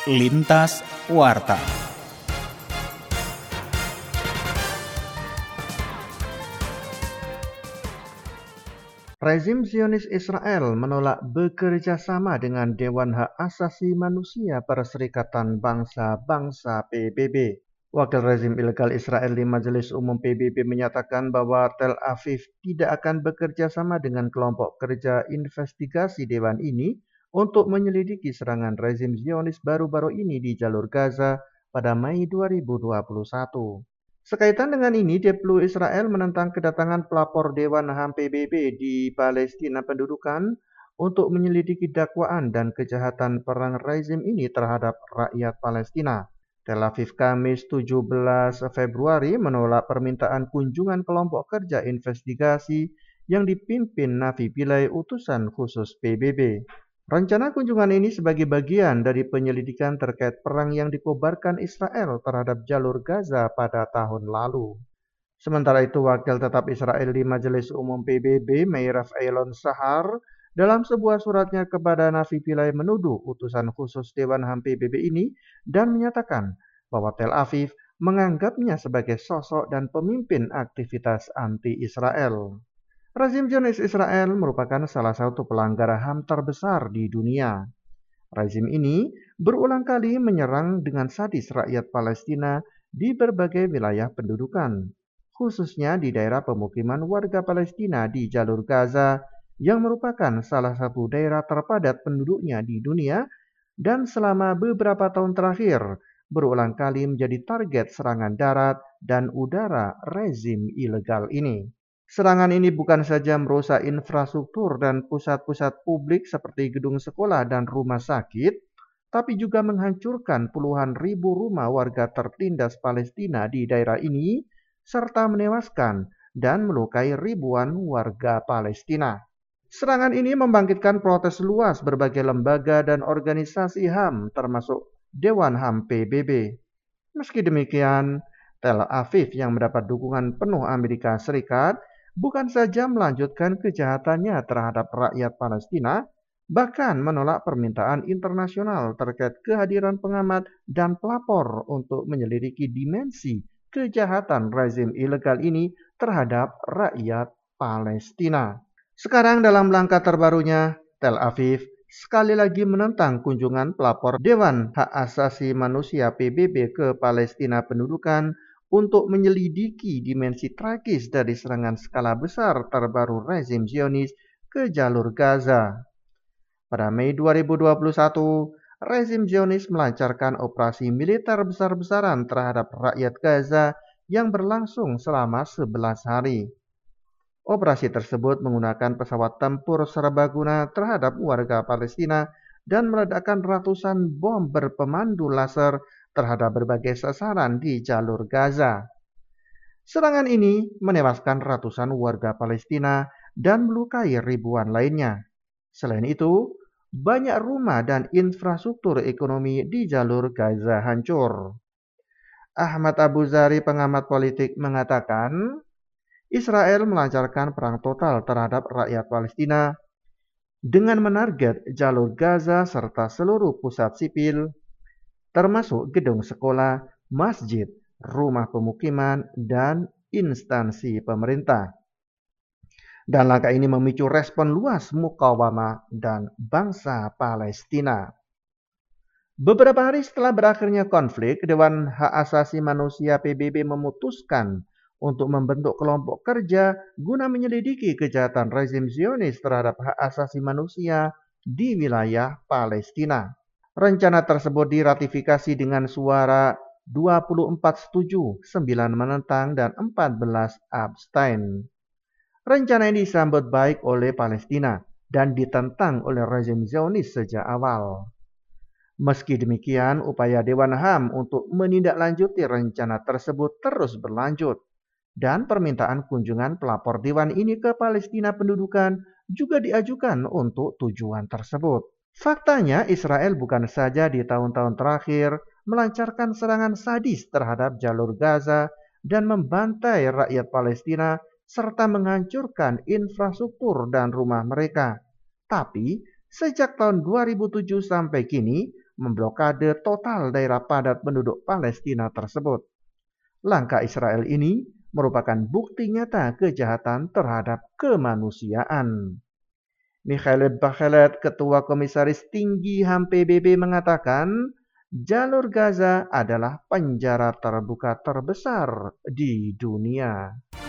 Lintas Warta. Rezim Zionis Israel menolak bekerja sama dengan Dewan Hak Asasi Manusia Perserikatan Bangsa-Bangsa PBB. Wakil rezim ilegal Israel di Majelis Umum PBB menyatakan bahwa Tel Aviv tidak akan bekerja sama dengan kelompok kerja investigasi Dewan ini untuk menyelidiki serangan rezim Zionis baru-baru ini di jalur Gaza pada Mei 2021. Sekaitan dengan ini, Deplu Israel menentang kedatangan pelapor Dewan HAM PBB di Palestina pendudukan untuk menyelidiki dakwaan dan kejahatan perang rezim ini terhadap rakyat Palestina. Tel Aviv Kamis 17 Februari menolak permintaan kunjungan kelompok kerja investigasi yang dipimpin Navi Pillay utusan khusus PBB. Rencana kunjungan ini sebagai bagian dari penyelidikan terkait perang yang dikobarkan Israel terhadap jalur Gaza pada tahun lalu. Sementara itu, wakil tetap Israel di Majelis Umum PBB, Meirav Eilon Sahar, dalam sebuah suratnya kepada Navi Pillay menuduh utusan khusus Dewan HAM PBB ini dan menyatakan bahwa Tel Aviv menganggapnya sebagai sosok dan pemimpin aktivitas anti-Israel. Rezim Zionis Israel merupakan salah satu pelanggar HAM terbesar di dunia. Rezim ini berulang kali menyerang dengan sadis rakyat Palestina di berbagai wilayah pendudukan, khususnya di daerah pemukiman warga Palestina di jalur Gaza yang merupakan salah satu daerah terpadat penduduknya di dunia dan selama beberapa tahun terakhir berulang kali menjadi target serangan darat dan udara rezim ilegal ini. Serangan ini bukan saja merusak infrastruktur dan pusat-pusat publik seperti gedung sekolah dan rumah sakit, tapi juga menghancurkan puluhan ribu rumah warga tertindas Palestina di daerah ini, serta menewaskan dan melukai ribuan warga Palestina. Serangan ini membangkitkan protes luas berbagai lembaga dan organisasi HAM, termasuk Dewan HAM PBB. Meski demikian, Tel Aviv yang mendapat dukungan penuh Amerika Serikat bukan saja melanjutkan kejahatannya terhadap rakyat Palestina, bahkan menolak permintaan internasional terkait kehadiran pengamat dan pelapor untuk menyelidiki dimensi kejahatan rezim ilegal ini terhadap rakyat Palestina. Sekarang dalam langkah terbarunya, Tel Aviv sekali lagi menentang kunjungan pelapor Dewan Hak Asasi Manusia PBB ke Palestina pendudukan untuk menyelidiki dimensi tragis dari serangan skala besar terbaru rezim Zionis ke jalur Gaza. Pada Mei 2021, rezim Zionis melancarkan operasi militer besar-besaran terhadap rakyat Gaza yang berlangsung selama 11 hari. Operasi tersebut menggunakan pesawat tempur serbaguna terhadap warga Palestina dan meledakkan ratusan bom berpemandu laser terhadap berbagai sasaran di jalur Gaza. Serangan ini menewaskan ratusan warga Palestina dan melukai ribuan lainnya. Selain itu, banyak rumah dan infrastruktur ekonomi di jalur Gaza hancur. Ahmad Abu Zari, pengamat politik, mengatakan Israel melancarkan perang total terhadap rakyat Palestina dengan menarget jalur Gaza serta seluruh pusat sipil, termasuk gedung sekolah, masjid, rumah pemukiman, dan instansi pemerintah. Dan langkah ini memicu respon luas mukawamah dan bangsa Palestina. Beberapa hari setelah berakhirnya konflik, Dewan Hak Asasi Manusia PBB memutuskan untuk membentuk kelompok kerja guna menyelidiki kejahatan rezim Zionis terhadap hak asasi manusia di wilayah Palestina. Rencana tersebut diratifikasi dengan suara 24 setuju, 9 menentang, dan 14 abstain. Rencana ini disambut baik oleh Palestina dan ditentang oleh rezim Zionis sejak awal. Meski demikian, upaya Dewan HAM untuk menindaklanjuti rencana tersebut terus berlanjut. Dan permintaan kunjungan pelapor Dewan ini ke Palestina pendudukan juga diajukan untuk tujuan tersebut. Faktanya, Israel bukan saja di tahun-tahun terakhir melancarkan serangan sadis terhadap jalur Gaza dan membantai rakyat Palestina serta menghancurkan infrastruktur dan rumah mereka. Tapi, sejak tahun 2007 sampai kini, memblokade total daerah padat penduduk Palestina tersebut. Langkah Israel ini merupakan bukti nyata kejahatan terhadap kemanusiaan. Michael Bachelet, Ketua Komisaris Tinggi HAM PBB mengatakan, jalur Gaza adalah penjara terbuka terbesar di dunia.